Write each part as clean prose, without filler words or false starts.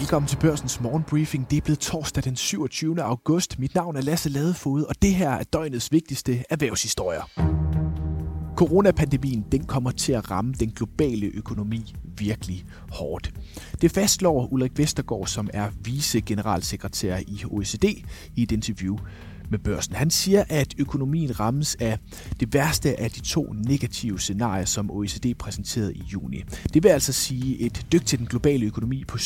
Velkommen til Børsens morgenbriefing. Det er blevet torsdag den 27. august. Mit navn er Lasse Ladefoged, og det her er døgnets vigtigste erhvervshistorier. Coronapandemien, den kommer til at ramme den globale økonomi virkelig hårdt. Det fastslår Ulrik Vestergaard, som er vicegeneralsekretær i OECD, i et interview med Børsen. Han siger, at økonomien rammes af det værste af de to negative scenarier, som OECD præsenterede i juni. Det vil altså sige et dyk til den globale økonomi på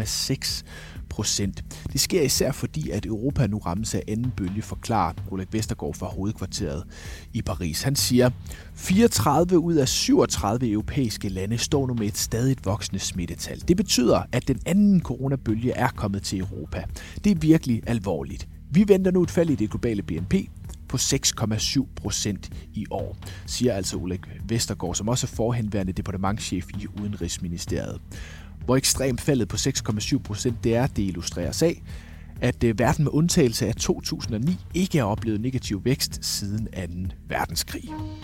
7,6%. Det sker især fordi, at Europa nu rammes af anden bølge, forklarer Ulrik Vestergaard fra hovedkvarteret i Paris. Han siger, 34 ud af 37 europæiske lande står nu med et stadigt voksende smittetal. Det betyder, at den anden coronabølge er kommet til Europa. Det er virkelig alvorligt. Vi venter nu et fald i det globale BNP på 6,7% i år, siger altså Ulrik Vestergaard, som også er forhenværende departementschef i Udenrigsministeriet. Hvor ekstremt faldet på 6,7% det er, det illustreres af, at verden med undtagelse af 2009 ikke har oplevet negativ vækst siden 2. verdenskrig.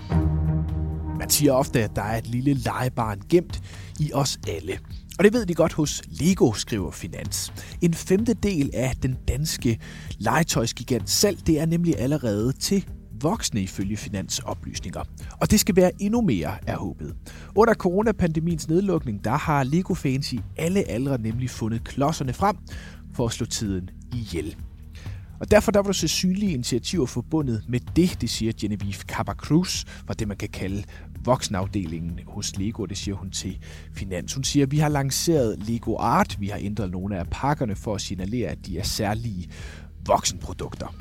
Man siger ofte, at der er et lille legebarn gemt i os alle. Og det ved de godt hos Lego, skriver Finans. En femtedel af den danske legetøjsgigant salg, det er nemlig allerede til voksne ifølge Finans oplysninger. Og det skal være endnu mere af håbet. Under coronapandemiens nedlukning, der har Lego-fans i alle aldre nemlig fundet klodserne frem for at slå tiden ihjel. Og derfor der var der så synlige initiativer forbundet med det siger Genevieve Cabacruz, fra det man kan kalde voksenafdelingen hos Lego, det siger hun til Finans. Hun siger, at vi har lanceret Lego Art, vi har ændret nogle af pakkerne for at signalere, at de er særlige voksenprodukter.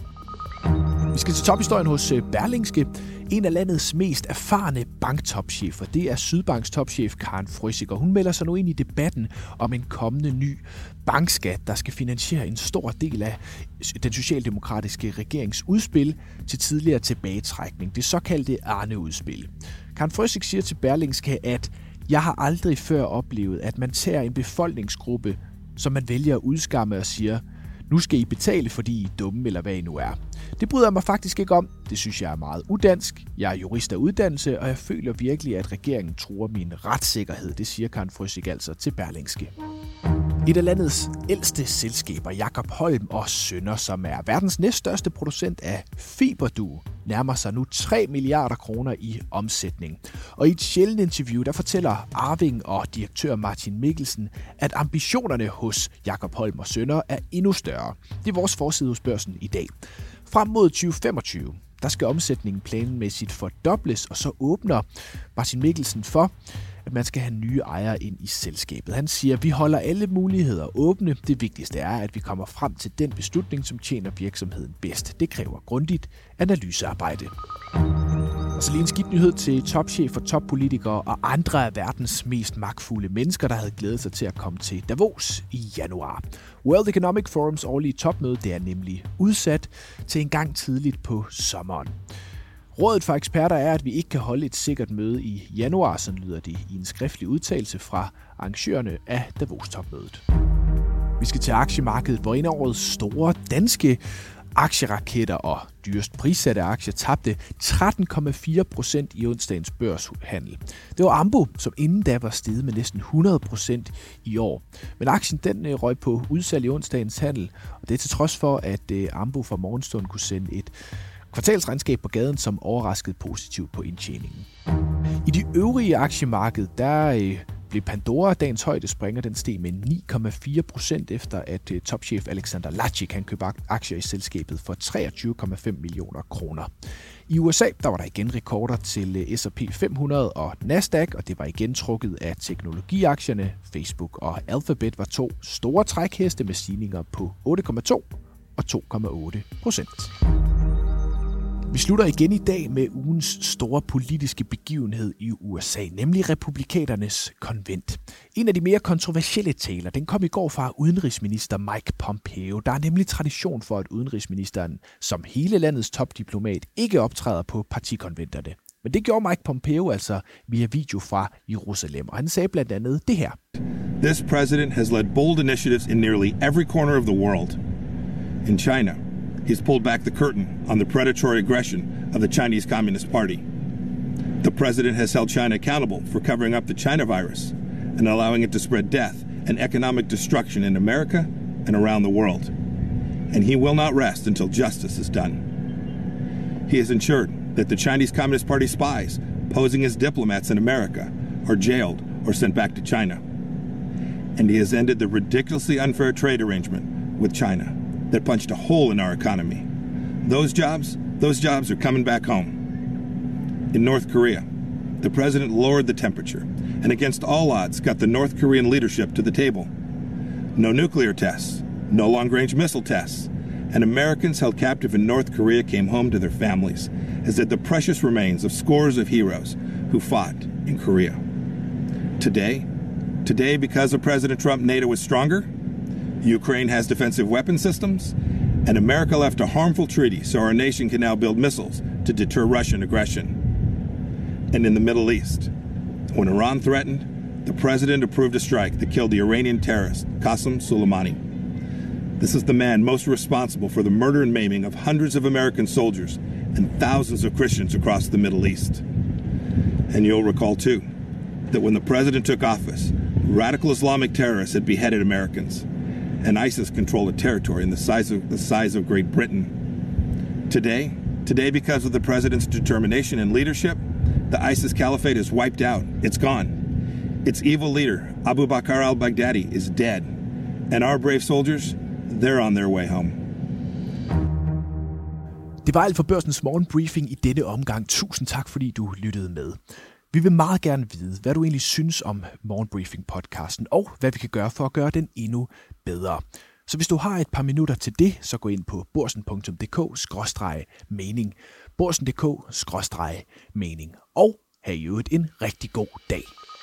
Vi skal til tophistorien hos Berlingske. En af landets mest erfarne banktopchefer, det er Sydbanks topchef Karen Frøsig. Hun melder sig nu ind i debatten om en kommende ny bankskat, der skal finansiere en stor del af den socialdemokratiske regerings udspil til tidligere tilbagetrækning, det såkaldte Arne-udspil. Karen Frøsig siger til Berlingske, at jeg har aldrig før oplevet, at man tager en befolkningsgruppe, som man vælger at udskamme og siger, nu skal I betale, fordi I er dumme, eller hvad I nu er. Det bryder jeg mig faktisk ikke om. Det synes jeg er meget udansk. Jeg er jurist af uddannelse, og jeg føler virkelig, at regeringen truer min retssikkerhed. Det siger Karen Frøsig altså til Berlingske. Et af landets ældste selskaber, Jacob Holm og Sønner, som er verdens næststørste producent af fiberdue, nærmer sig nu 3 milliarder kroner i omsætning. Og i et sjældent interview, der fortæller arving og direktør Martin Mikkelsen, at ambitionerne hos Jacob Holm og Sønner er endnu større. Det er vores forside hos Børsen i dag. Frem mod 2025, der skal omsætningen planmæssigt fordobles, og så åbner Martin Mikkelsen for, at man skal have nye ejere ind i selskabet. Han siger, at vi holder alle muligheder åbne. Det vigtigste er, at vi kommer frem til den beslutning, som tjener virksomheden bedst. Det kræver grundigt analysearbejde. Og så lige en skidt nyhed til topchefer, toppolitikere og andre af verdens mest magtfulde mennesker, der havde glædet sig til at komme til Davos i januar. World Economic Forums årlige topmøde, det er nemlig udsat til en gang tidligt på sommeren. Rådet for eksperter er, at vi ikke kan holde et sikkert møde i januar, sådan lyder det i en skriftlig udtalelse fra arrangørerne af Davos-topmødet. Vi skal til aktiemarkedet, hvor en af årets store danske aktieraketter og dyrest prissatte aktier tabte 13,4% i onsdagens børshandel. Det var Ambu, som inden da var steget med næsten 100% i år. Men aktien den røg på udsalg i onsdagens handel, og det er til trods for, at Ambu fra morgenstunden kunne sende et kvartalsregnskab på gaden, som overraskede positivt på indtjeningen. I de øvrige aktiemarked, der blev Pandora dagens højdespringer. Den steg med 9,4% efter, at topchef Alexander Lacik han købte aktier i selskabet for 23,5 millioner kroner. I USA, der var der igen rekorder til S&P 500 og Nasdaq, og det var igen trukket af teknologiaktierne. Facebook og Alphabet var to store trækheste med stigninger på 8,2 og 2,8%. Vi slutter igen i dag med ugens store politiske begivenhed i USA, nemlig republikanernes konvent. En af de mere kontroversielle taler, den kom i går fra udenrigsminister Mike Pompeo. Der er nemlig tradition for, at udenrigsministeren som hele landets topdiplomat ikke optræder på partikonventerne. Men det gjorde Mike Pompeo altså via video fra Jerusalem, og han sagde blandt andet det her. This president has led bold initiatives in nearly every corner of the world. In China, he's pulled back the curtain on the predatory aggression of the Chinese Communist Party. The president has held China accountable for covering up the China virus and allowing it to spread death and economic destruction in America and around the world. And he will not rest until justice is done. He has ensured that the Chinese Communist Party spies posing as diplomats in America are jailed or sent back to China. And he has ended the ridiculously unfair trade arrangement with China that punched a hole in our economy. Those jobs are coming back home. In North Korea, the president lowered the temperature and against all odds got the North Korean leadership to the table. No nuclear tests, no long-range missile tests, and Americans held captive in North Korea came home to their families, as did the precious remains of scores of heroes who fought in Korea. Today, because of President Trump, NATO is stronger, Ukraine has defensive weapon systems, and America left a harmful treaty so our nation can now build missiles to deter Russian aggression. And in the Middle East, when Iran threatened, the president approved a strike that killed the Iranian terrorist Qasem Soleimani. This is the man most responsible for the murder and maiming of hundreds of American soldiers and thousands of Christians across the Middle East. And you'll recall, too, that when the president took office, radical Islamic terrorists had beheaded Americans, and ISIS controlled a territory in the size of Great Britain. Today, because of the president's determination and leadership, the ISIS caliphate is wiped out. It's gone. Its evil leader, Abu Bakr al-Baghdadi, is dead. And our brave soldiers, they're on their way home. Det var alt for Børsens morgenbriefing i denne omgang. Tusind tak, fordi du lyttede med. Vi vil meget gerne vide, hvad du egentlig synes om Morgenbriefing-podcasten, og hvad vi kan gøre for at gøre den endnu bedre. Så hvis du har et par minutter til det, så gå ind på borsen.dk/mening. Borsen.dk/mening. Og have i øvrigt en rigtig god dag.